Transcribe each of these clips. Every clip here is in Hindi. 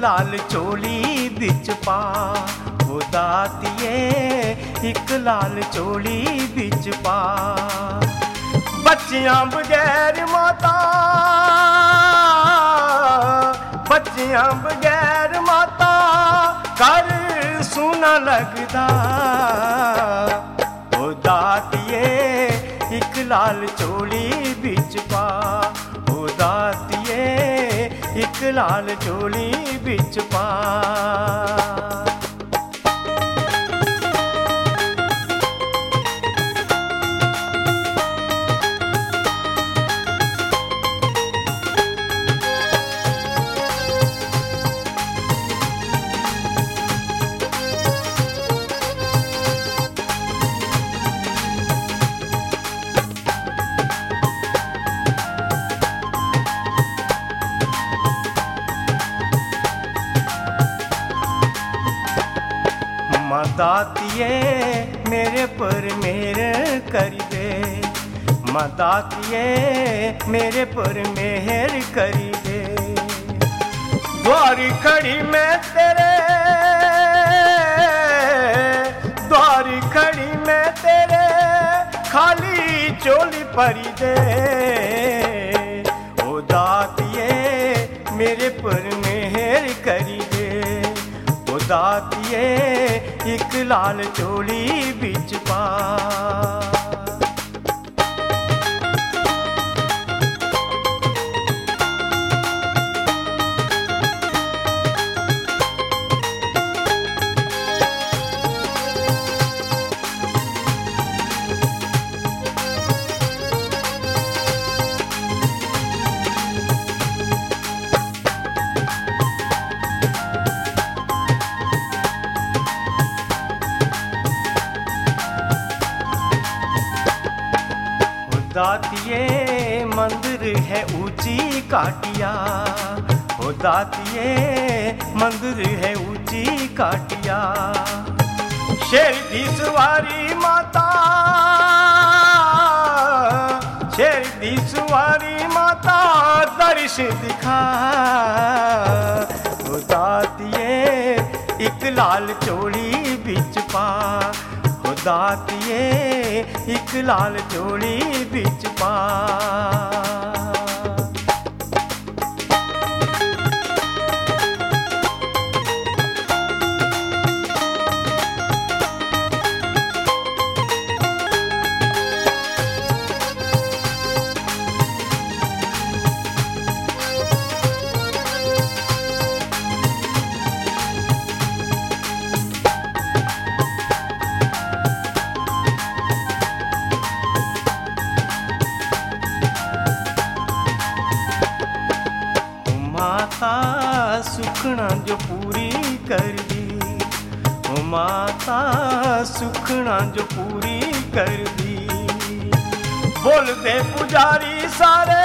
लाल चोली बिच पा, ओ दातिए एक लाल चोली बिच पा। बच्चियां बगैर माता, बच्चियां बगैर माता घर सूना लगदा, ओ दातिए एक लाल चोली बिच पा, ओ दातिए एक लाल चोली बिच पा। दातिए मेरे पर मेहर कर दे, मां दातिए मेरे पर मेहर कर दे। द्वार खड़ी मैं तेरे, द्वार खड़ी मैं तेरे खाली चोली भरी दे, ओ दातिए मेरे पर मेहर करी दे, ओ दातिए एक लाल चोली बिच पा। दातिए मंदिर है ऊंची काटिया, ओ दातिए मंदिर है ऊंची काटिया। शेर दी सवारी माता, शेर दी सवारी माता दर्श दिखा, ओ दातिए एक लाल चोली बिच पा, ओ दातिए एक लाल चोली बिच पा। माता सुखना जो पूरी कर दी, ओ माता सुखना जो पूरी कर दी। बोलते पुजारी सारे,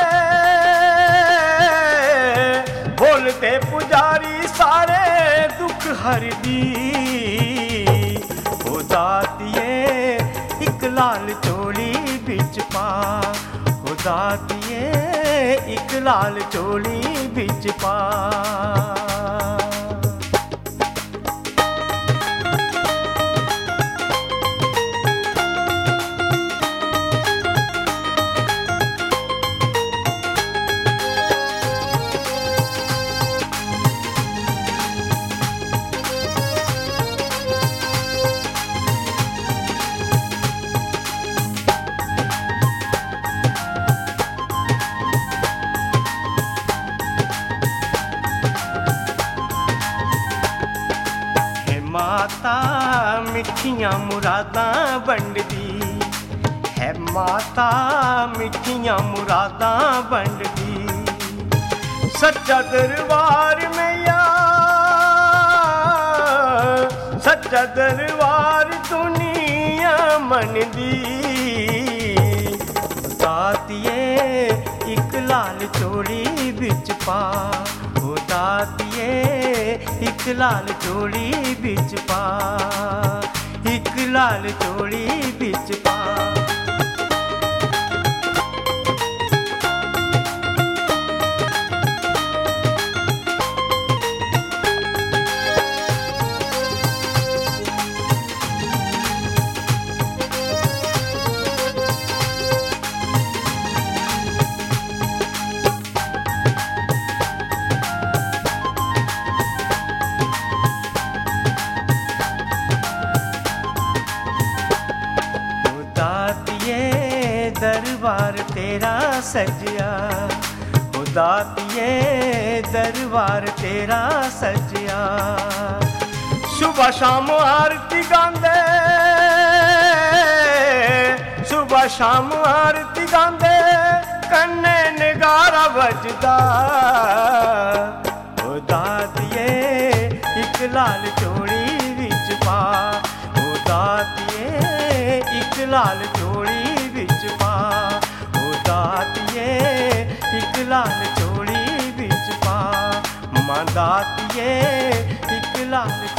बोलते पुजारी सारे दुख हर दी, ओ दातिए एक लाल चोली बिच पा, ओ दातिए एक लाल चोली बिच पा। माता मिठियां मुरादां बंडदी है, माता मिठियां मुरादां बंडदी। सच्चा दरबार मैया, सच्चा दरबार दुनिया मनदी, दातिए एक लाल चोली बिच पा, ओ दातिए एक लाल चोली बिच पा, एक लाल चोली बिच पा। दरबार तेरा सजिया, ओ दातिए दरबार तेरा सजिया। सुबह शाम आरती गांदे, सुबह शाम आरती गांदे, कन्ने नगारा बजदा, ओ दातिए इक लाल चोली विच पा, ओ दातिए इक लाल चोली विच पा, ओ दातिए इक लाल चोली विच पा, मां दातिए इक लाल